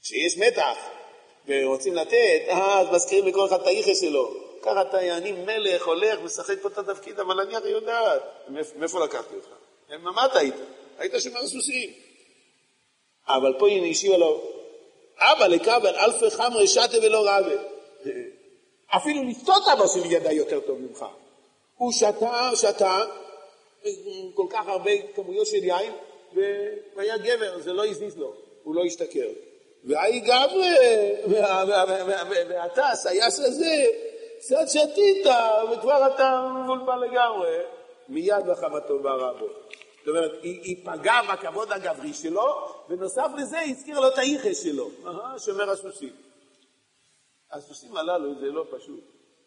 כשיש מתח ורוצים לתת, אז מזכירים לכל אחד את היחס שלו. ככה אני מלך, הולך, משחק פה את התפקיד, אבל אני הרי יודעת. מאיפה לקחתי אותך? מה אתה היית? היית שומר סוסים. אבל פה הנה השיבה לו, אבא לקבל אלפי חמרי שתה ולא רבה. אפילו לשתות אבא שלי ידע יותר טוב ממך. הוא שתה כל כך הרבה כמויות של יין, והיה גבר, זה לא הזיז לו, הוא לא השתכר. והי גברי, ואתה, סייס הזה, קצת שתית, וכבר אתה מבולבל לגמרי. מיד בחמתו ברע בו. זאת אומרת, היא פגעה בכבוד הגברי שלו, ונוסף לזה היא הזכירה לו את היחס שלו. שומר הסוסים. הסוסים הללו זה לא פשוט.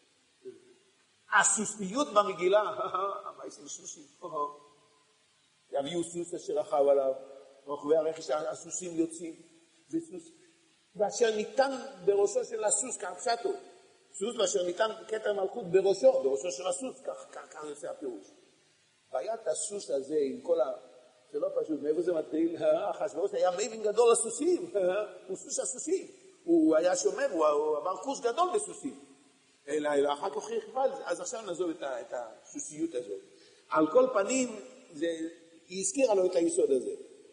הסוסיות במגילה, מה יש לסוסים? יביאו סוס אשר רכב עליו, רוכבי הרכש הסוסים יוצאים, ואשר ניתן בראשו של הסוס, כך פשטו, סוס ואשר ניתן כתר מלכות בראשו של הסוס, כך יוצא הפירוש. והיה את הסוס הזה עם כל זה לא פשוט, מאיפה זה מתחיל? אחשוורוש היה מבין גדול לסוסים, הוא סוס הסוסים, הוא היה שומר, הוא עבר קורס גדול בסוסים. אלא אחר כך חיבל, אז עכשיו נעזוב את הסוסיות הזאת. על כל פנים, היא הזכירה לו את היסוד הזה.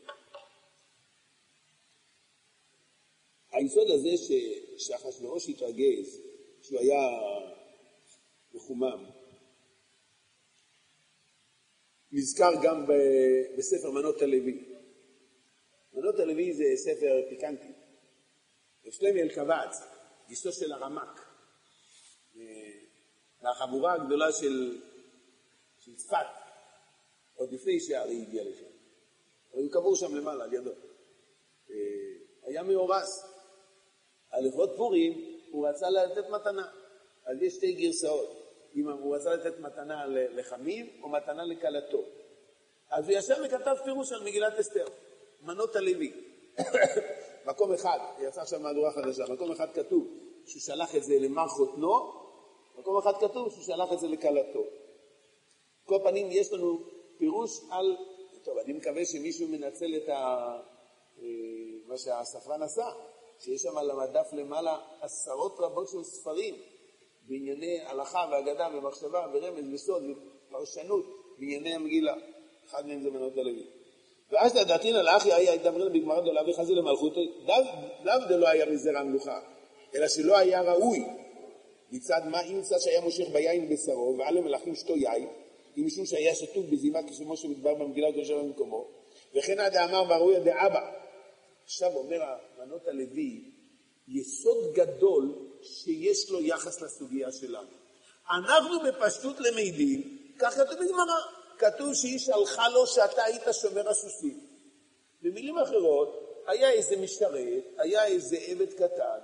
היסוד הזה שאחשוורוש התרגז, שהוא היה מחומם, נזכר גם בספר מנות הלוי. מנות הלוי זה ספר פיקנטי. ושלמי אלקבץ, גיסו של הרמק, והחבורה הגדולה של צפת, עוד לפני שהארי הגיע לשם. היו קבור שם למעלה, על ידו. היה מאורס. על לכבוד פורים הוא רצה לתת מתנה. אז יש שתי גרסאות. אם הוא רצה לתת מתנה לחמיו או מתנה לקלתו. אז הוא ישב וכתב פירוש על מגילת אסתר. מנות הלוי. מקום אחד, יצא עכשיו מהדורה חדשה, מקום אחד כתוב שהוא שלח את זה למר חותנו, מקום אחד כתוב שהוא שלח את זה לקלתו. כל פנים יש לנו פירוש על, טוב, אני מקווה שמישהו מנצל את מה שהספרן עשה, שיש שם על המדף למעלה עשרות רבות של ספרים, בענייני הלכה והגדה ומחשבה ורמז וסוד ופרשנות בענייני המגילה. אחד מהם זה מנות הלוי. ואז לדעתין על האחי היה ידברן בגמרא דולה וחזי למלכותו, דווקא לא היה מזרע המלוכה, אלא שלא היה ראוי. מצד מה אם מצד שהיה מושך ביין בשרו, ועל המלאכים שתו יין, אם משום שהיה שטוף בזימה כשמו שמדבר במגילה וקשר במקומו, וכן עד האמר בראויה דאבא. עכשיו אומר מנות הלוי, יסוד גדול שיש לו יחס לסוגיה שלנו. אנחנו בפשטות למדים, כך כתוב בגמרא, כתוב שהיא שלחה לו שאתה היית שומר הסוסים. במילים אחרות, היה איזה משרת, היה איזה עבד קטן,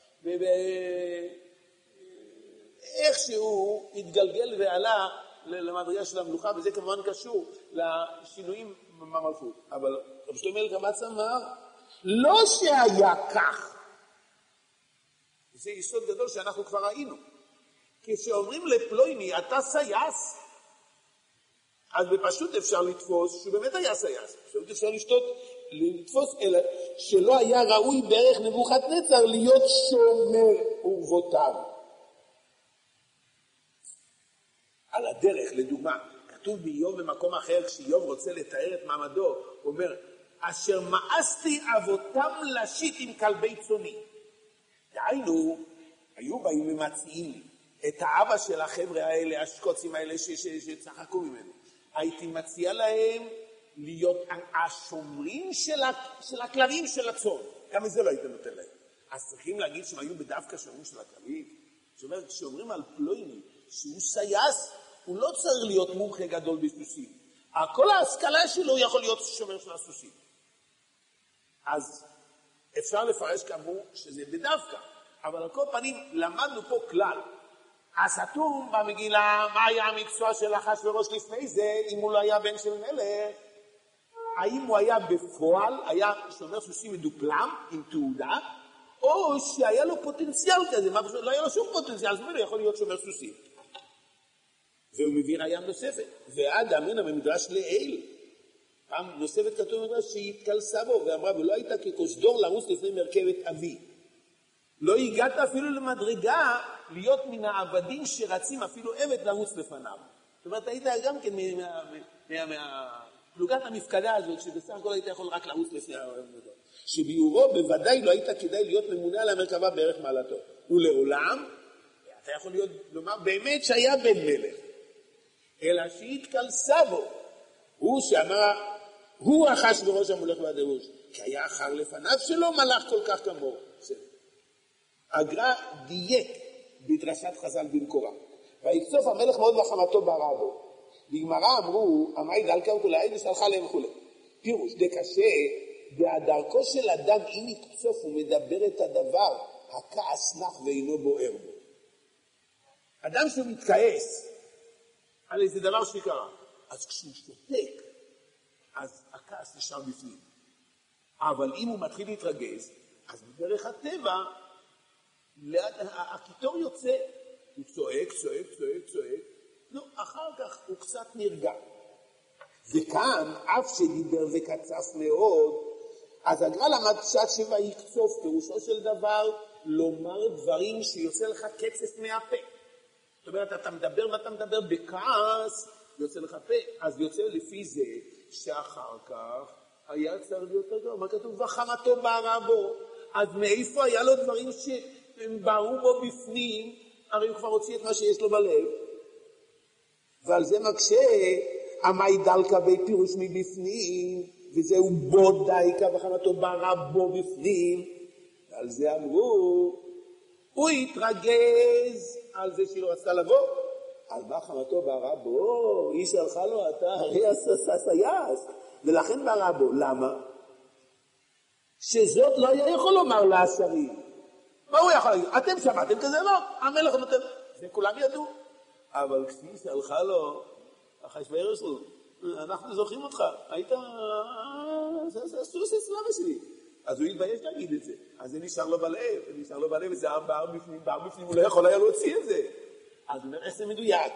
ואיכשהו התגלגל ועלה למדרגה של המלוכה, וזה כמובן קשור לשינויים במלכות. אבל רב שלמה אלקבץ אמר, לא שהיה כך. זה יסוד גדול שאנחנו כבר ראינו. כשאומרים לפלויני, אתה סייס, אז בפשוט אפשר לתפוס שהוא באמת היה סייס. פשוט אפשר לתפוס, אלא שלא היה ראוי בערך נבוכדנצר להיות שומר אורוותיו. על הדרך, לדוגמה, כתוב באיוב במקום אחר, כשאיוב רוצה לתאר את מעמדו, הוא אומר, אשר מאסתי אבותם לשיט עם כלבי צוני. דהיינו, היו באים ומציעים את האבא של החבר'ה האלה, השקוצים האלה שצחקו ממנו. הייתי מציע להם להיות השומרים של הכלבים של הצאן. גם את זה לא היית נותן להם. אז צריכים להגיד שהם היו בדווקא שומרים של הכלבים. זאת אומרת, כשאומרים על פלויני שהוא סייס, הוא לא צריך להיות מומחה גדול בסוסים. כל ההשכלה שלו יכול להיות שומר של הסוסים. אז אפשר לפרש כאמור שזה בדווקא. אבל על כל פנים למדנו פה כלל. הסתום במגילה, מה היה המקצוע של אחשוורוש לפני זה, אם הוא לא היה בן של מלך? האם הוא היה בפועל, היה שומר סוסים מדופלם, עם תעודה, או שהיה לו פוטנציאל כזה, לא היה לו שום פוטנציאל, אז הוא יכול להיות שומר סוסים. והוא מביא ראיה נוספת, ועד אמרינא במדרש לעיל, פעם נוספת כתוב מדרש שהיא התקלסה בו ואמרה, ולא הייתה ככוסדור לרוץ לפני מרכבת אבי. לא הגעת אפילו למדרגה להיות מן העבדים שרצים אפילו עבד לרוץ לפניו. זאת אומרת, היית גם כן מהפלוגת המפקדה הזאת, שבסך הכל היית יכול רק לרוץ לפני העבד. שביורו בוודאי לא היית כדאי להיות ממונה על המרכבה בערך מעלתו. ולעולם, אתה יכול לומר באמת שהיה בן מלך. אלא שהתקלסה בו. הוא שאמר, הוא החש בראש המולך והדרוש. כי היה אחר לפניו שלא מלך כל כך כמוהו. הגר"א דייק בדרשת חז"ל במקורה. ויקצוף המלך מאוד וחמתו ברע בו. בגמרא אמרו, עמי דלקה וכולי ושלחה להם וכולי. פירוש, דקשה, והדרכו של אדם אם יקצוף ומדבר את הדבר, הכעס נח ואינו בוער בו. אדם שהוא מתכעס על איזה דבר שקרה, אז כשהוא שותק, אז הכעס נשאר בפנים. אבל אם הוא מתחיל להתרגז, אז בדרך הטבע, הקיטור יוצא, הוא צועק, לא, אחר כך הוא קצת נרגע. וכאן, אף שדיבר וקצף מאוד, אז הגר"א למד פשט שויקצוף, פירושו של דבר, לומר דברים שיוצא לך קצף מהפה. זאת אומרת, אתה מדבר ואתה מדבר בכעס, יוצא לך פה, אז יוצא לפי זה שאחר כך היה צריך להיות יותר. מה כתוב? וחמתו בערה בו. אז מאיפה היה לו דברים שהם בערו בו בפנים, הרי הוא כבר הוציא את מה שיש לו בלב. ועל זה מקשה, עמי דלקה בפירוש מבפנים, וזהו בו דייקה וחמתו בערה בו בפנים. ועל זה אמרו, הוא התרגז על זה שהיא לא רצתה לבוא. על מה חמתו בערה בו? היא שלחה לו, אתה הרי הסייס. ולכן בערה בו. למה? שזאת לא היה יכול לומר לעשרים. מה הוא יכול להגיד? אתם שמעתם כזה? לא. המלך נותן. זה כולם ידעו. אבל כשהיא שלחה לו, אחשוורוש לו, אנחנו זוכרים אותך. היית סוס אצלמה שלי. אז הוא התבייש להגיד את זה. אז זה נשאר לו בלב, וזה בער בפנים, הוא לא יכול היה להוציא את זה. אז הוא אומר, איך זה מדויק?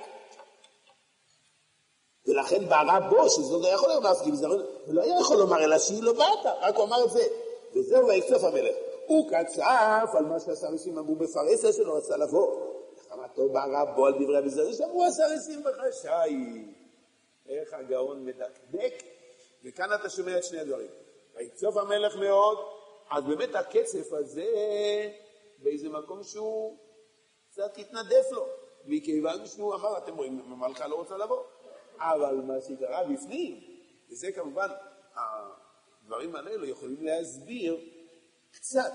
ולכן בערה בו, שזאת לא יכול להפגיע, ולא היה יכול לומר, אלא שהיא לא באת, רק הוא אמר את זה. וזהו, ויקצוף המלך. הוא קצף על מה שהסרסים אמרו בפרסה שלא רצה לבוא. חמתו בערה בו על דברי הבזרים, שאמרו הסרסים בחשאי. איך הגאון מדקדק, וכאן אתה שומע את שני הדברים. ויקצוף המלך מאוד, אז באמת הקצף הזה, באיזה מקום שהוא קצת התנדף לו. מכיוון שהוא אמר, אתם רואים, המלכה לא רוצה לבוא. אבל מה שקרה בפנים, וזה כמובן, הדברים האלה יכולים להסביר קצת.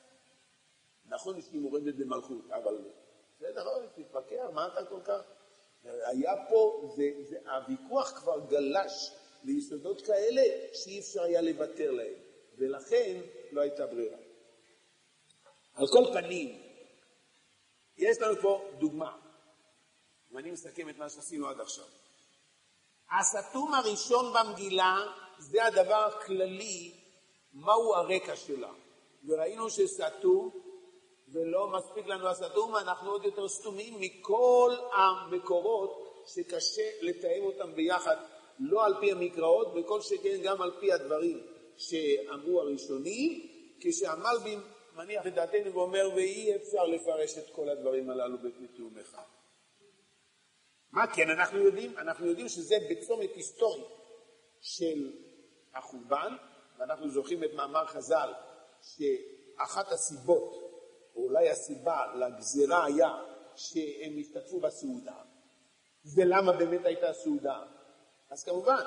נכון שהיא מורדת במלכות, אבל זה דבר, תתפקר, מה אתה כל כך? היה פה, הוויכוח כבר גלש ליסודות כאלה שאי אפשר היה לוותר להם, ולכן לא הייתה ברירה. על כל פנים, יש לנו פה דוגמה, ואני מסכם את מה שעשינו עד עכשיו. הסתום הראשון במגילה זה הדבר הכללי, מהו הרקע שלה. וראינו שסתום, ולא מספיק לנו הסתום, אנחנו עוד יותר סתומים מכל המקורות שקשה לתאם אותם ביחד, לא על פי המקראות, וכל שכן גם על פי הדברים שאמרו הראשונים, כשהמלבים מניח את דעתנו ואומר, ואי אפשר לפרש את כל הדברים הללו בתיאום אחד. מה כן אנחנו יודעים? אנחנו יודעים שזה בצומת היסטורי של החורבן, ואנחנו זוכרים את מאמר חז"ל, שאחת הסיבות, או אולי הסיבה לגזירה היה שהם השתתפו בסעודה. ולמה באמת הייתה סעודה? אז כמובן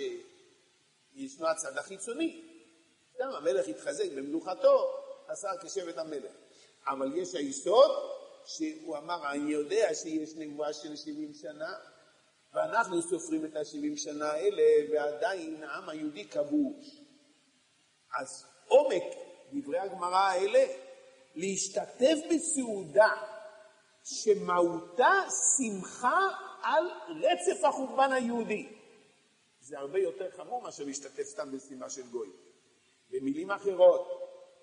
שישנו הצד החיצוני. גם המלך התחזק במלוכתו, עשה כשבט המלך. אבל יש היסוד שהוא אמר, אני יודע שיש נבואה של 70 שנה, ואנחנו סופרים את ה-70 שנה האלה, ועדיין העם היהודי כבוש. אז עומק דברי הגמרא האלה, להשתתף בסעודה שמהותה שמחה על רצף החורבן היהודי. זה הרבה יותר חמור מאשר להשתתף סתם בשמחה של גוי. במילים אחרות,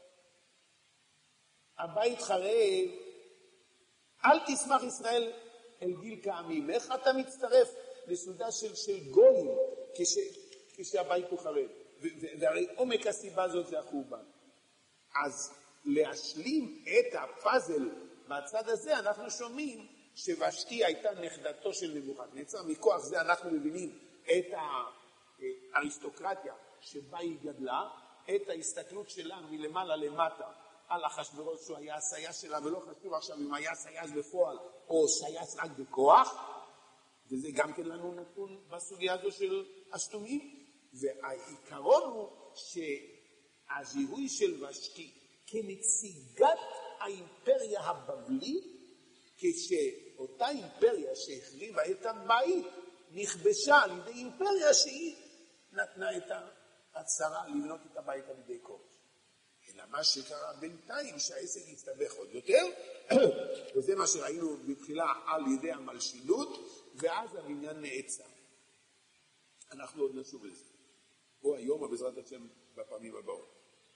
הבית חרב, אל תשמח ישראל אל גיל כעמים. איך אתה מצטרף לסעודה של גויים, כשהבית הוא חרב. והרי עומק הסיבה הזאת זה החורבן. אז להשלים את הפאזל בצד הזה אנחנו שומעים שוושתי הייתה נכדתו של נבוכדנצר, מכוח זה אנחנו מבינים את האריסטוקרטיה שבה היא גדלה, את ההסתכלות שלה מלמעלה למטה על אחשוורוש שהוא היה הסייס שלה, ולא חשוב עכשיו אם היה סייס בפועל או סייס רק בכוח, וזה גם כן לנו נתון בסוגיה הזו של השתומים, והעיקרון הוא שהזיהוי של ושתי כנציגת האימפריה הבבלית, כשאותה אימפריה שהחריבה את הבית נכבשה על ידי אימפריה שהיא נתנה את ההצהרה לבנות את הבית על ידי כורש. אלא מה שקרה בינתיים שהעסק יסתבך עוד יותר, וזה מה שראינו בתחילה על ידי המלשינות, ואז הבניין נעצר. אנחנו עוד נשוב לזה. או היום או בעזרת השם בפעמים הבאות.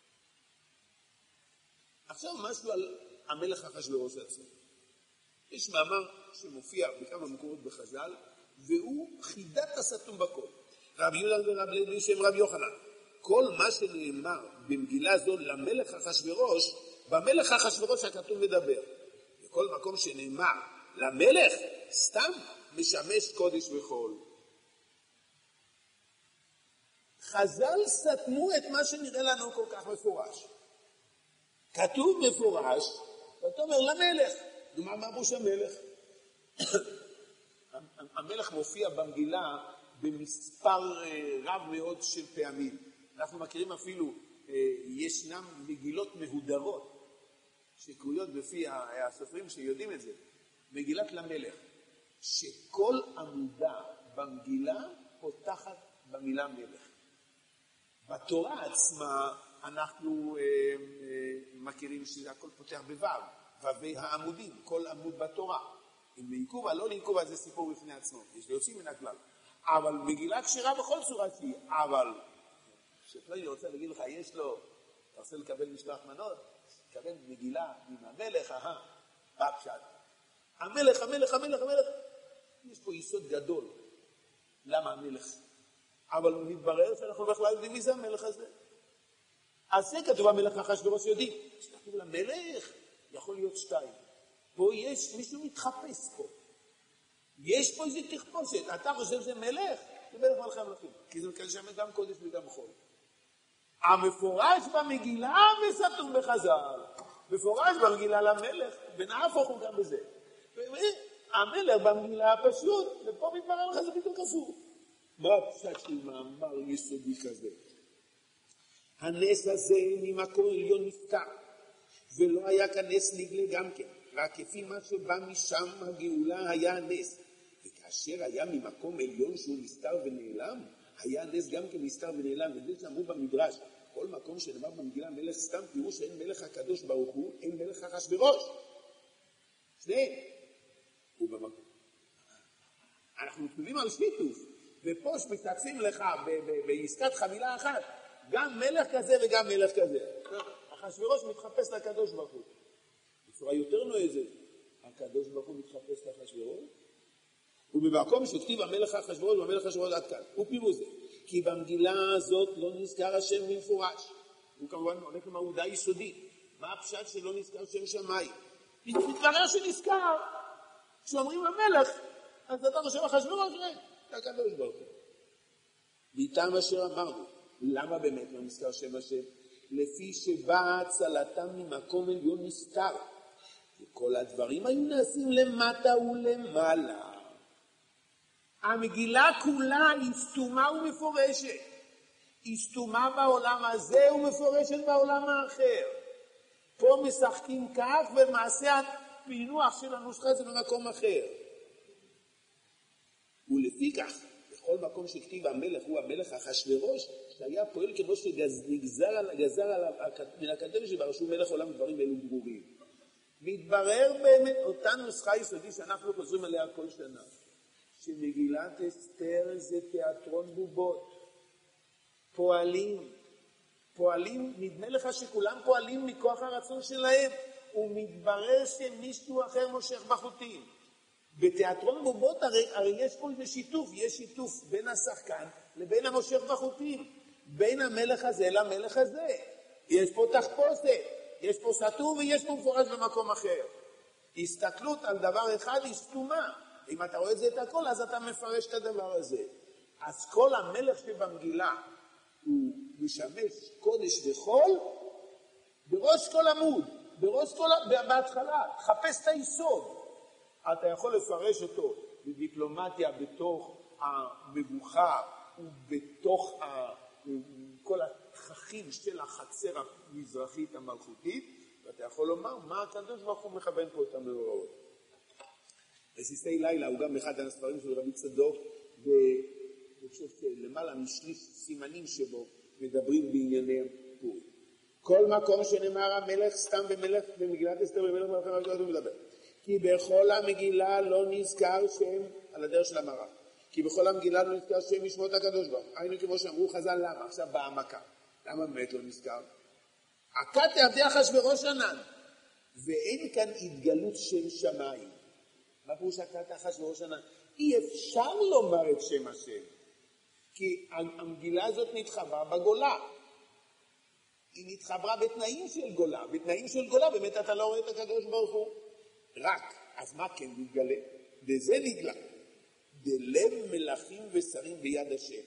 עכשיו משהו על המלך אחשוורוש עצמו. יש מאמר שמופיע בכמה מקורות בחז"ל, והוא חידת הסתום בכל. רבי יהודה ורבי לוי בשם רבי יוחנן. כל מה שנאמר במגילה זו למלך אחשוורוש, במלך אחשוורוש הכתוב מדבר. בכל מקום שנאמר למלך, סתם משמש קודש וחול. חז"ל סתמו את מה שנראה לנו כל כך מפורש. כתוב מפורש, ואתה אומר למלך. מה בוש המלך? המלך מופיע במגילה במספר רב מאוד של פעמים. אנחנו מכירים אפילו, ישנם מגילות מהודרות, שקרויות בפי הסופרים שיודעים את זה. מגילת למלך, שכל עמודה במגילה פותחת במילה מלך. בתורה עצמה אנחנו מכירים שזה הכל פותח בו"ב, ו"בי העמודים, כל עמוד בתורה. אם לעיכובה, לא לעיכובה, זה סיפור בפני עצמו, יש להוציא מן הכלל. אבל מגילה כשרה בכל צורה שהיא, אבל שפלאי רוצה להגיד לך, יש לו, אתה רוצה לקבל משלוח מנות, תקבל מגילה עם המלך, בפשט. המלך, יש פה יסוד גדול. למה המלך? אבל מתברר שאנחנו בכלל יודעים מי זה המלך הזה. אז זה כתוב המלך אחשוורוש יודעים. שכתוב למלך, יכול להיות שתיים. פה יש מישהו מתחפש פה. יש פה איזה תחפושת. אתה חושב שזה מלך? זה מלך מלכי המלכים. כי זה מקדם שם גם קודש וגם חול. המפורש במגילה וסתום בחז"ל. מפורש במגילה למלך, ונהפוך הוא גם בזה. המלך במגילה הפשוט, ופה מתברר לך זה בדיוק הפוך. מה הפשט של מאמר יסודי כזה? הנס הזה ממקום עליון נפתר, ולא היה כאן נס נגלה גם כן, רק כפי מה שבא משם הגאולה היה הנס, וכאשר היה ממקום עליון שהוא נסתר ונעלם, היה הנס גם כן נסתר ונעלם, וזה שאמרו במדרש, כל מקום שנאמר במגילה מלך סתם, תראו שאין מלך הקדוש ברוך הוא, אין מלך אחשוורוש. שניהם. ובמקום. אנחנו תלויים על שיתוף, ופה שמתעצים לך בעסקת חבילה אחת, גם מלך כזה וגם מלך כזה. אחשוורוש מתחפש לקדוש ברוך הוא. בצורה יותר נועזת, הקדוש ברוך הוא מתחפש לאחשוורוש, ובמקום שכתיב המלך אחשוורוש והמלך אחשוורוש עד כאן. ופירוש זה, כי במגילה הזאת לא נזכר השם במפורש. הוא כמובן הולך למהודה יסודית. מה הפשט שלא נזכר שם שמיים? מתברר שנזכר. כשאומרים למלך, אז אתה חושב אחשוורוש, זה הקדוש ברוך הוא. ואיתם אשר אמרנו, למה באמת לא נזכר שם השם? לפי שבאה הצלתם ממקום עליון נסתר. וכל הדברים היו נעשים למטה ולמעלה. המגילה כולה היא סתומה ומפורשת. היא סתומה בעולם הזה ומפורשת בעולם האחר. פה משחקים כך, ומעשה הפינוח של הנוסחה זה במקום אחר. ולפי כך, בכל מקום שכתיב המלך הוא המלך אחשוורוש, שהיה פועל כמו שגזר עליו מן הכתב שברשו מלך עולם דברים אלו ברורים. מתברר באמת אותה נוסחה יסודית שאנחנו חוזרים עליה כל שנה. שמגילת אסתר זה תיאטרון בובות. פועלים, נדמה לך שכולם פועלים מכוח הרצון שלהם, ומתברר שמישהו אחר מושך בחוטים. בתיאטרון בובות הרי יש פה שיתוף, יש שיתוף בין השחקן לבין המושך בחוטים. בין המלך הזה למלך הזה. יש פה תחפושת, יש פה סתום ויש פה מפורש במקום אחר. הסתכלות על דבר אחד היא סתומה. אם אתה רואה את זה את הכל, אז אתה מפרש את הדבר הזה. אז כל המלך שבמגילה הוא משמש קודש וחול בראש כל עמוד, בהתחלה. חפש את היסוד. אתה יכול לפרש אותו בדיפלומטיה בתוך המבוכה ובתוך כל התככים של החצר המזרחית המלכותית, ואתה יכול לומר מה הקדוש ברוך הוא מכוון פה את המאורעות. רסיסי לילה הוא גם אחד הספרים של רבי צדוק, ואני חושב שלמעלה משליש סימנים שבו מדברים בענייני פורים. כל מקום שנאמר המלך סתם במלך במגילת אסתר במלך מלכי המלכות הוא מדבר. כי בכל המגילה לא נזכר שם על הדרך של המראה. כי בכל המגילה לא נזכר שם משמות הקדוש ברוך הוא. היינו כמו שאמרו חז"ל, למה? עכשיו בהעמקה. למה באמת לא נזכר? הכת תעבדי אחשוורוש ענן. ואין כאן התגלות שם שמיים. מה פירוש הכת אחשוורוש ענן? אי אפשר לומר את שם השם. כי המגילה הזאת נתחברה בגולה. היא נתחברה בתנאים של גולה. בתנאים של גולה באמת אתה לא רואה את הקדוש ברוך הוא. רק. אז מה כן נתגלה? וזה נגלה. בלב מלכים ושרים ביד השם.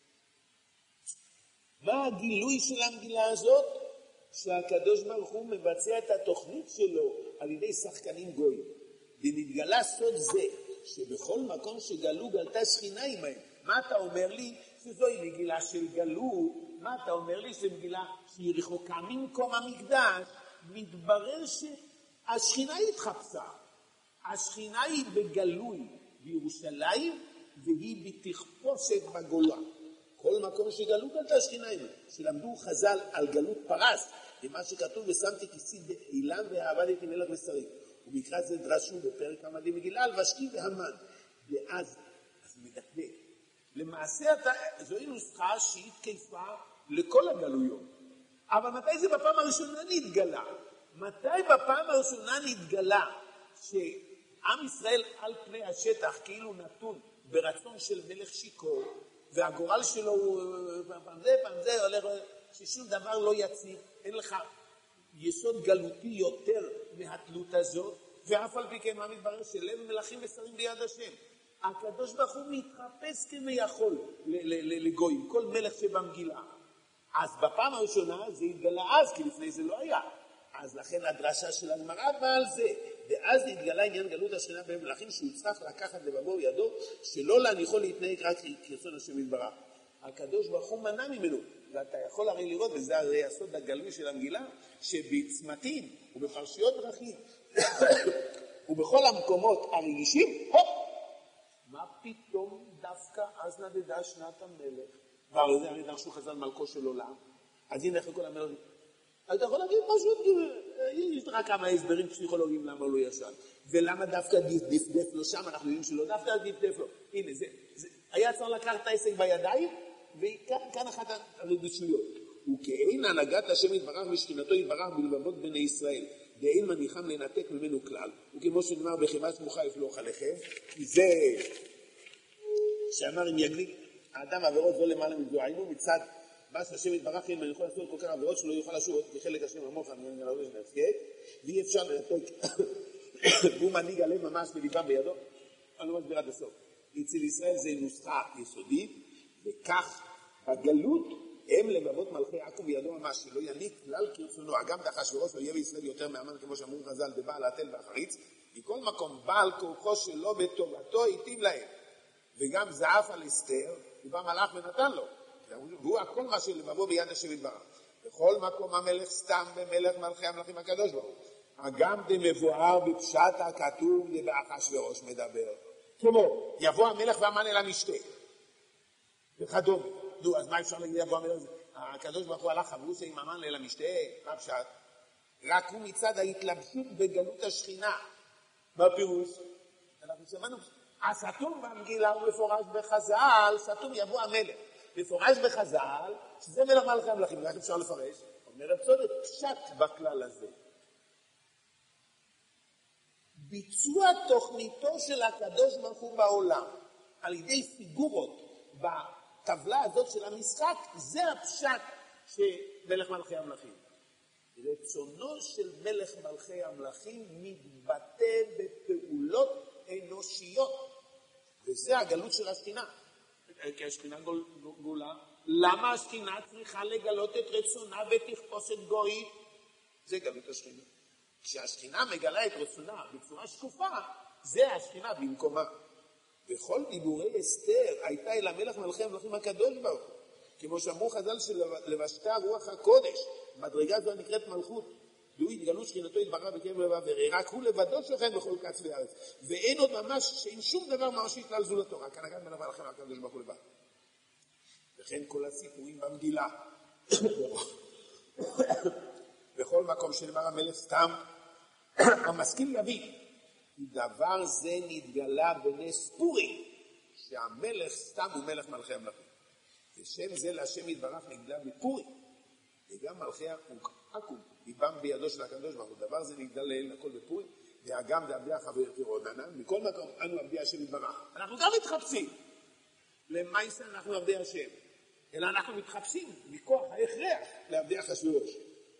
מה הגילוי של המגילה הזאת? שהקדוש ברוך הוא מבצע את התוכנית שלו על ידי שחקנים גויים. ונתגלה סוד זה, שבכל מקום שגלו גלתה שכינה עמהם. מה אתה אומר לי? שזוהי מגילה של גלות. מה אתה אומר לי? שזו מגילה שהיא רחוקה ממקום המקדש. מתברר שהשכינה התחפשה. השכינה היא בגלוי בירושלים, והיא בתחפושת בגולה. כל מקום שגלו גלתה שכינה עמהם. שלמדו חז"ל על גלות פרס, ומה שכתוב ושמתי כיסי באילם ועבדתי מלך ושרים. ובקרא זה דרשו בפרק המדי מגילה על ושתי והמן. ואז מדקדק. למעשה זוהי נוסחה שהיא תקפה לכל הגלויות. אבל מתי זה בפעם הראשונה נתגלה? מתי בפעם הראשונה נתגלה שעם ישראל על פני השטח כאילו נתון ברצון של מלך שיקור, והגורל שלו הוא פעם זה הולך ששום דבר לא יציב, אין לך יסוד גלותי יותר מהתלות הזאת, ואף על פי כן מה מתברר? שלב מלכים ושרים ביד השם. הקדוש ברוך הוא מתחפש כביכול לגויים, כל מלך שבמגילה. אז בפעם הראשונה זה התגלה אז, כי לפני זה לא היה. אז לכן הדרשה של הגמרא באה על זה. ואז התגלה עניין גלות השכינה בין מלכים שהוא צריך לקחת לבבו וידו, שלא להניחו להתנהג רק כרצון השם יתברך. הקדוש ברוך הוא מנע ממנו. ואתה יכול הרי לראות, וזה הרי הסוד הגלוי של המגילה, שבצמתים ובפרשיות דרכים ובכל המקומות הרגישים, מה פתאום דווקא אז נדדה שנת המלך? והרי זה הרי דרשו חז"ל מלכו של עולם. אז הנה אחרי כל המלך, אתה יכול להגיד משהו, יש לך כמה הסברים פסיכולוגיים למה הוא לא ישן. ולמה דווקא דפדף לו שם, אנחנו יודעים שלא דווקא דפדף לו. הנה, זה היה צריך לקחת את העסק בידיים, וכאן אחת הרגישויות. וכאין הנהגת השם יתברך ושכינתו יתברך בלבבות בני ישראל, ואין מניחם לנתק ממנו כלל. וכמו שנאמר בחימה סמוכה יפלוך עליכם, כי זה שאמר אם יגליק האדם עבירות זו למעלה מזו, היינו מצד מה שהשם יתברך אם אני יכול לעשות כל כך עבירות שלא יוכל לשוב כחלק השם עמוך, אני לא יודע שנפקד, ואי אפשר לנתק, והוא מנהיג עליהם ממש בליבם בידו. אני לא מסביר עד הסוף. אצל ישראל זה נוסחה יסודית, וכך בגלות הם לבבות מלכי יעקב בידו ממש, שלא יניק כלל כרצונו, אגם אחשוורוש לא יהיה בישראל יותר מהמן, כמו שאמרו חז"ל, בבעל התל והחריץ, מכל מקום בעל כוחו שלו בטובתו היטיב להם, וגם זעף על אסתר, ובא מלאך ונתן לו, והוא הכל מה שלבבו ביד השם יתברך. בכל מקום המלך סתם במלך מלכי המלכים הקדוש ברוך הוא. אגם דמבואר בפשט הכתוב דבאחשוורוש מדבר. כמו, יבוא המלך והמן אל המשתה. וכדומה. נו, אז מה אפשר להגיד יבוא המלך הזה? הקדוש ברוך הוא הלך אברוסה עם המן אל המשתה, מה פשט? רק הוא מצד ההתלבשות בגלות השכינה. מה פירוש? אנחנו שמענו, הסתום במגילה הוא מפורש בחז"ל, סתום יבוא המלך. מפורש בחז"ל, שזה מלך מלכי המלכים, איך אפשר לפרש? אומרת צודק, פשט בכלל הזה. ביצוע תוכניתו של הקדוש ברוך הוא בעולם, על ידי פיגורות הטבלה הזאת של המשחק, זה הפשט שמלך מלכי המלכים. רצונו של מלך מלכי המלכים מתבטא בפעולות אנושיות, וזה הגלות של השכינה. כי השכינה גולה, למה השכינה צריכה לגלות את רצונה ותכפוס את גוי? זה גלות השכינה. כשהשכינה מגלה את רצונה בצורה שקופה, זה השכינה במקומה. וכל דיבורי אסתר הייתה אל המלך מלכי המלכים הקדוש ברוך הוא. כמו שאמרו חז"ל שלבשתה רוח הקודש, מדרגה זו נקראת מלכות. והוא התגלו שכינתו התבררה בקרב לבב, רק הוא לבדו שוכן בכל קץ וארץ. ואין עוד ממש, שאין שום דבר ממשי כלל זולתו, רק הנהגת מלך מלכי הקדוש ברוך הוא לבד. וכן כל הסיפורים במגילה. בכל מקום שנאמר המלך סתם, המשכיל יבין. דבר זה נתגלה בנס פורים, שהמלך סתם הוא מלך מלכי המלכים. ושם זה להשם יתברך נגלה בפורים, וגם מלכי עכו"ם, ליבם בידו של הקדוש ברוך הוא. דבר זה נגלה לאל הכל בפורים, והגם דעבדי החבר רענן, מכל מקום אנו עבדי השם יתברך. אנחנו גם מתחפשים. למעשה אנחנו עבדי השם, אלא אנחנו מתחפשים מכוח ההכרח לעבדי אחשוורוש.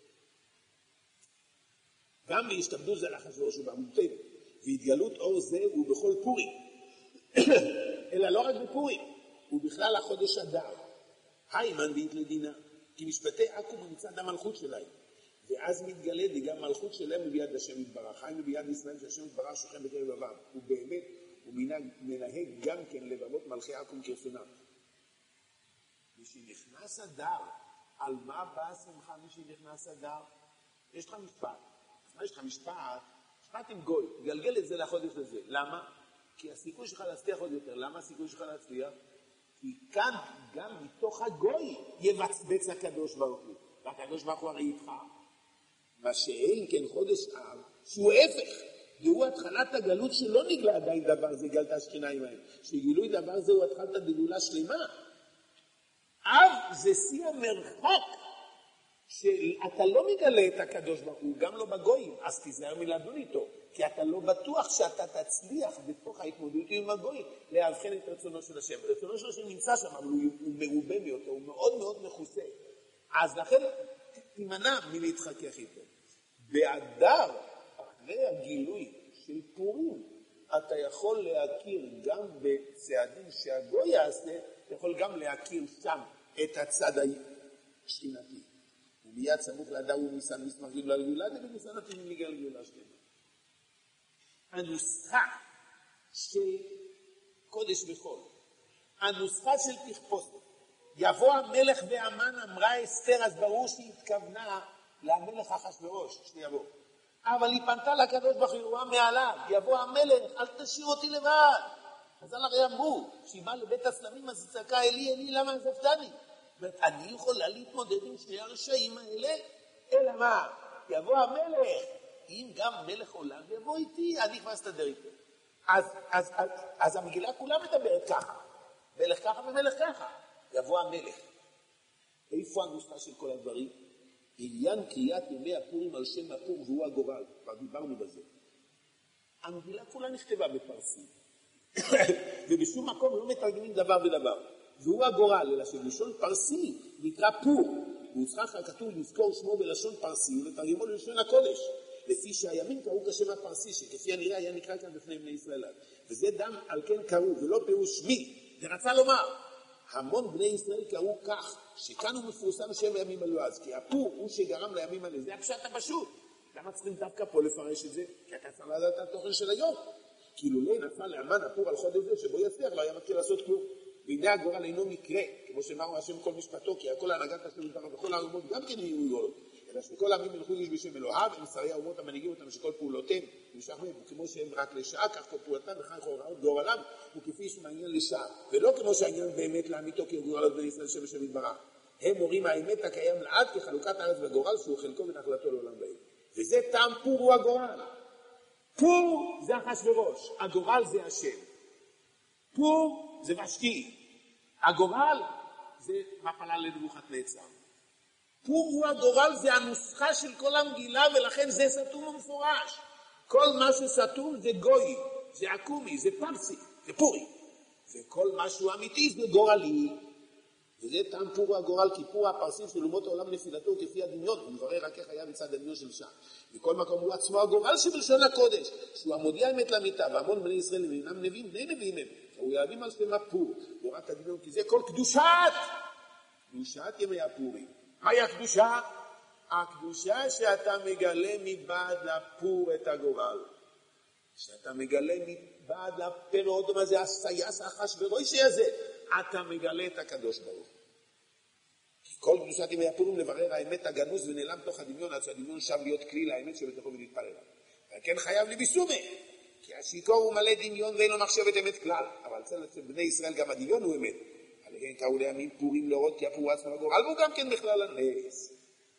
גם בהשתעבדות זה לאחשוורוש ובעמודתנו. והתגלות אור זה הוא בכל פורים, אלא לא רק בפורים, הוא בכלל החודש אדר. היימן וית לדינה, כי משפטי עכו"ם מצד המלכות שלהם, ואז מתגלה וגם מלכות שלהם ביד השם יתברך, היינו ביד ישראל שהשם יתברך שוכן בקרב לבם, ובאמת הוא מנהג גם כן לבבות מלכי עכו"ם כרצונם. משנכנס אדר, על מה באה שמחה משנכנס אדר? יש לך משפט, יש לך משפט עם גוי, גלגל את זה לחודש הזה. למה? כי הסיכוי שלך להצליח עוד יותר. למה הסיכוי שלך להצליח? כי כאן גם מתוך הגוי יבצבץ הקדוש ברוך הוא. והקדוש ברוך הוא הרי איתך. מה שאין כן חודש אב, שהוא הפך. והוא התחלת הגלות שלא נגלה עדיין דבר זה, גלת השכינה עמהם. שגילוי דבר זה הוא התחלת בגאולה שלמה. אב זה שיא המרחוק. שאתה לא מגלה את הקדוש ברוך הוא, גם לא בגויים, אז תיזהר מלדון איתו, כי אתה לא בטוח שאתה תצליח בתוך ההתמודדות עם הגויים להבחן את רצונו של השם. רצונו של השם נמצא שם, אבל הוא מרובה מאותו, הוא מאוד מאוד מכוסה. אז לכן תימנע מלהתחכך איתו. באדר, אחרי הגילוי של פורים, אתה יכול להכיר גם בצעדים שהגוי יעשה, אתה יכול גם להכיר שם את הצד השכינתי. ומיד סמוך לאדר וניסן מסמך גאולה לגאולה, ובניסן התמיד מגיע לגאולה שלמה. הנוסחה של קודש וחול, הנוסחה של תכפוס, יבוא המלך והמן, אמרה אסתר, אז ברור שהיא התכוונה למלך אחשוורוש, שיבוא. אבל היא פנתה לקדוש ברוך הוא מעליו, יבוא המלך, אל תשאיר אותי לבד. אז הרי אמרו, שהיא באה לבית הסלמים, אז היא צעקה, אלי, אלי, למה עזבתני? אני יכולה להתמודד עם שני הרשעים האלה, אלא מה? יבוא המלך, אם גם מלך עולם יבוא איתי, אני כבר אסתדר איתו. אז המגילה כולה מדברת ככה, מלך ככה ומלך ככה. יבוא המלך. איפה הנוסחה של כל הדברים? עניין קריאת ימי הפורים על שם הפור והוא הגורל, כבר דיברנו בזה. המגילה כולה נכתבה בפרסית, ובשום מקום לא מתרגמים דבר בדבר. והוא הגורל, אלא שבלשון פרסי נקרא פור, והוא צריך כתוב לזכור שמו בלשון פרסי ולתרגמו ללשון הקודש, לפי שהימים קראו כשם הפרסי, שכפי הנראה היה נקרא כאן בפני בני ישראל. וזה דם על כן קראו, ולא פירוש מי, ורצה לומר, המון בני ישראל קראו כך, שכאן הוא מפורסם שם הימים הלועז, כי הפור הוא שגרם לימים האלה, זה הפשט הפשוט. למה צריכים דווקא פה לפרש את זה? כי אתה צריך לדעת את התוכן של היום. כאילו לא נפל לאמן הפור על חודש זה, שבו יצליח, לא היה מתחיל לעשות כלום. והנה הגורל אינו מקרה, כמו שאמרו השם כל משפטו, כי הכל ההנהגת השם יתברך וכל האומות גם כן יהיו גאולות, אלא שכל העמים ילכו איש בשם אלוהיו, הם שרי האומות המנהיגים אותם שכל פעולותיהם נמשך מהם, וכמו שהם רק לשעה, כך כל פעולתם וכך הוראות גורלם, וכפי שמעניין לשעה, ולא כמו שהעניין באמת לאמיתו כי גורלות בני ישראל שם השם יתברך. הם מורים האמת הקיים לעד כחלוקת הארץ והגורל שהוא חלקו ונחלתו לעולם ועד. וזה טעם פור הוא הגורל. פור זה אחשוורוש, הגורל זה השם. פור זה ושתי. הגורל זה מפלה לנבוכדנצר. פור הוא הגורל, זה הנוסחה של כל המגילה, ולכן זה סתום ומפורש. כל מה שסתום זה גוי, זה עקומי, זה פרסי, זה פורי. וכל משהו אמיתי זה גורלי. וזה טעם פור הגורל, כי פור הפרסים של אומות העולם נפילתו כפי הדמיון, הוא מברר רק איך היה מצד הדמיון של שם. מכל מקום הוא עצמו הגורל שבלשון הקודש, שהוא המודיע האמת לאמיתה, והמון בני ישראל אינם נביאים, בני נביאים הם. הוא יהווים על שלמה פור, גורלת הדמיון, כי זה כל קדושת ימי הפורים. מהי הקדושה? הקדושה שאתה מגלה מבעד לפור את הגורל. שאתה מגלה מבעד לפירות, מה זה הסייס אחשוורוש הזה? אתה מגלה את הקדוש ברוך. כי כל קדושת ימי הפורים לברר האמת הגנוז ונעלם תוך הדמיון, עד שהדמיון שב להיות כלי לאמת שבתוכו ולהתפרר. וכן חייב לי ביסומה, כי השיקור הוא מלא דמיון ואין לו מחשבת אמת כלל. אבל אצל בני ישראל גם הדמיון הוא אמת. עליהם קראו לימים פורים להורות כי הפור עצמו הגורל, והוא גם כן בכלל הנס.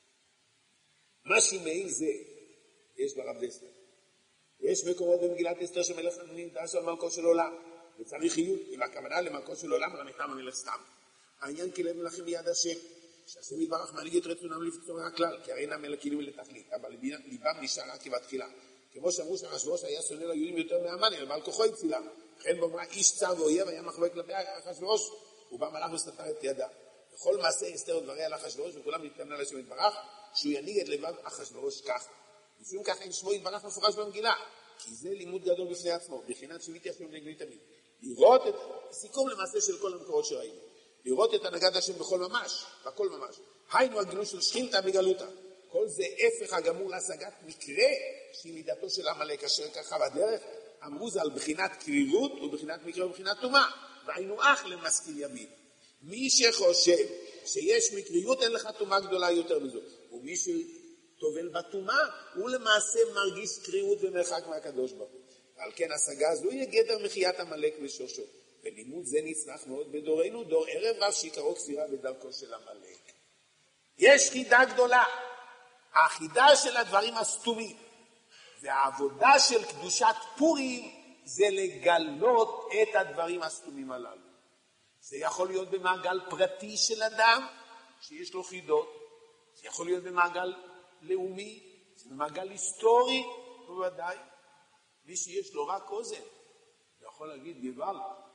משהו מעין זה יש ברב דסלר. יש מקומות במגילת אסתר שמלך נדרש על מלכו של עולם, וצריך חיות, עם הכוונה למלכו של עולם, על המכתם המלך סתם. העניין כלב מלכים ביד השם, שהשם יתברך מנהיג את רצונם לפצור הכלל, כי הרי אינם מלכים לתכלית, אבל ליבם נשאר רק כבתחילה. כמו שאמרו שאחשוורוש היה שונא ליהודים יותר מהמן, אלא בעל כוחו הצילם. לכן באמרה איש צר ואויב היה מחווה כלפי אחשוורוש, ובא מלאך וסתר את ידה. בכל מעשה אסתר ודבריה על אחשוורוש, וכולם נתכוונה לשם יתברך, שהוא ינהיג את לבב אחשוורוש כך. לפעמים ככה אין שמו יתברך מפורש במגילה, כי זה לימוד גדול בפני עצמו, בחינת שביתי השם נגלי תמיד. לראות את סיכום למעשה של כל המקורות שראינו. לראות את הנהגת השם בכל ממש, בכל ממש. היינו הגילוי של שכינתא בגלותא. כל זה הפך הגמור להשגת מקרה שהיא מידתו של עמלק, אשר ככה בדרך אמרו זה על בחינת קרירות ובחינת מקרה ובחינת טומאה. והיינו אך למשכיל ימין. מי שחושב שיש מקריות אין לך טומאה גדולה יותר מזאת. ומי שטובל בטומאה הוא למעשה מרגיש קרירות ומרחק מהקדוש ברוך הוא. ועל כן השגה זו יהיה גדר מחיית עמלק ושושו. ולימוד זה נצרך מאוד בדורנו, דור ערב רב שעיקרו כפירה בדרכו של עמלק. יש חידה גדולה. החידה של הדברים הסתומים והעבודה של קדושת פורים זה לגלות את הדברים הסתומים הללו. זה יכול להיות במעגל פרטי של אדם שיש לו חידות, זה יכול להיות במעגל לאומי, זה במעגל היסטורי, בוודאי. מי שיש לו רק אוזן, יכול להגיד גבל.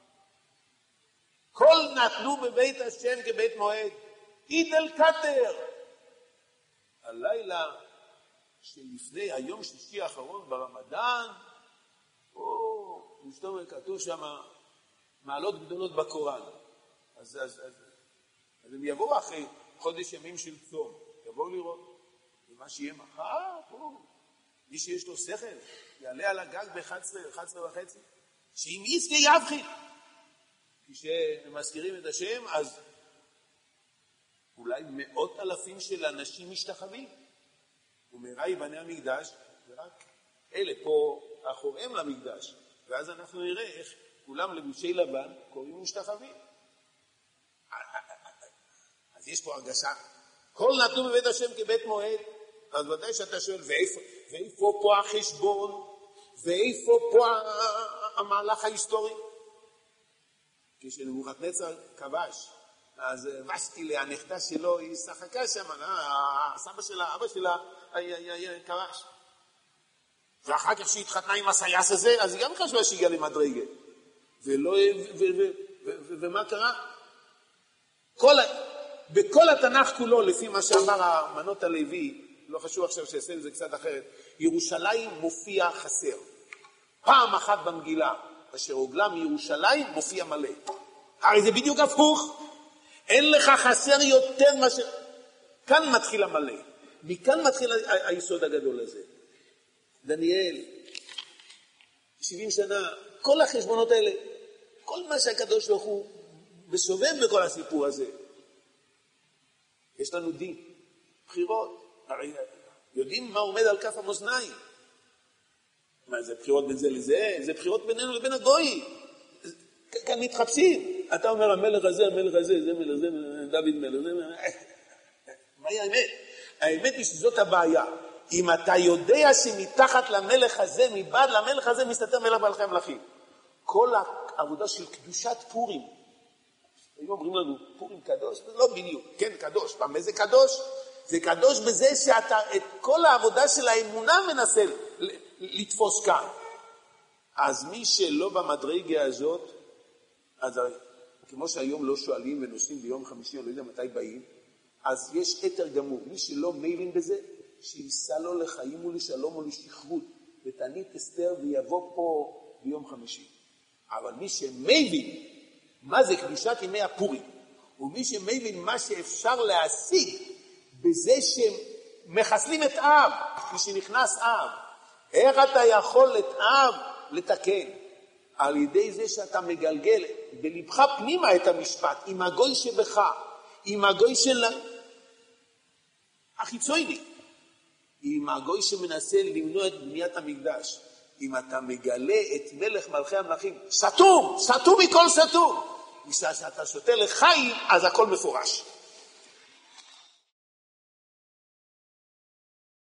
כל נתנו בבית השם כבית מועד, עיד אל קטר. הלילה שלפני היום שלישי האחרון ברמדאן, משתומר כתוב שם מעלות גדולות בקוראן. אז הם יבואו אחרי חודש ימים של צום, יבואו לראות. ומה שיהיה מחר, מי שיש לו שכל, יעלה על הגג ב-11 וחצי, שאם יצא יבחין. כשמזכירים את השם, אז אולי 100,000 של אנשים משתחווים. ומהרה ייבנה המקדש, ורק אלה פה אחוריהם למקדש. ואז אנחנו נראה איך כולם לבושי לבן קוראים משתחווים. אז יש פה הרגשה. כל נתנו בבית השם כבית מועד, אז ודאי שאתה שואל, ואיפה פה החשבון? ואיפה פה המהלך ההיסטורי? כשנבוכדנצר כבש, אז ושתי הנכדה שלו, היא שחקה שם, הסבא שלה, אבא שלה, כבש. ואחר כך שהיא התחתנה עם הסייס הזה, אז היא גם חשבה שהגיעה למדרגה. ומה קרה? בכל התנ"ך כולו, לפי מה שאמר המנות הלוי, לא חשוב עכשיו שעשה את זה קצת אחרת, ירושלים מופיע חסר. פעם אחת במגילה, אשר הוגלה מירושלים מופיע מלא. הרי זה בדיוק הפוך. אין לך חסר יותר מאשר... כאן מתחיל המלא. מכאן מתחיל היסוד הגדול הזה. דניאל, 70 שנה, כל החשבונות האלה, כל מה שהקדוש ברוך הוא מסובב בכל הסיפור הזה. יש לנו דין, בחירות. הרי יודעים מה עומד על כף המאזניים. מה, זה בחירות בין זה לזה? זה בחירות בינינו לבין הגוי. כאן מתחפשים. אתה אומר, המלך הזה, זה מלך זה, דוד מלך זה. מהי האמת? האמת היא שזאת הבעיה. אם אתה יודע שמתחת למלך הזה, מבעד למלך הזה, מסתתר מלך מלכי המלכים. כל העבודה של קדושת פורים, אם אומרים לנו, פורים קדוש, זה לא בדיוק, כן קדוש. מה זה קדוש? זה קדוש בזה שאתה את כל העבודה של האמונה מנסה לתפוס כאן. אז מי שלא במדרגה הזאת, אז כמו שהיום לא שואלים ונוסעים ביום חמישי, אני לא יודע מתי באים, אז יש יתר גמור. מי שלא מבין בזה, שיסע לו לחיים ולשלום ולשכרות, ותענית אסתר ויבוא פה ביום חמישי. אבל מי שמבין מה זה קדושת ימי הפורים, ומי שמבין מה שאפשר להשיג בזה שמחסלים את אב, כשנכנס אב, איך אתה יכול את אב לתקן? על ידי זה שאתה מגלגל בלבך פנימה את המשפט, עם הגוי שבך, עם הגוי של החיצוני, עם הגוי שמנסה למנוע את בניית המקדש. אם אתה מגלה את מלך מלכי המלכים, סתום, סתום מכל סתום. כשאתה שותה לחיים, אז הכל מפורש.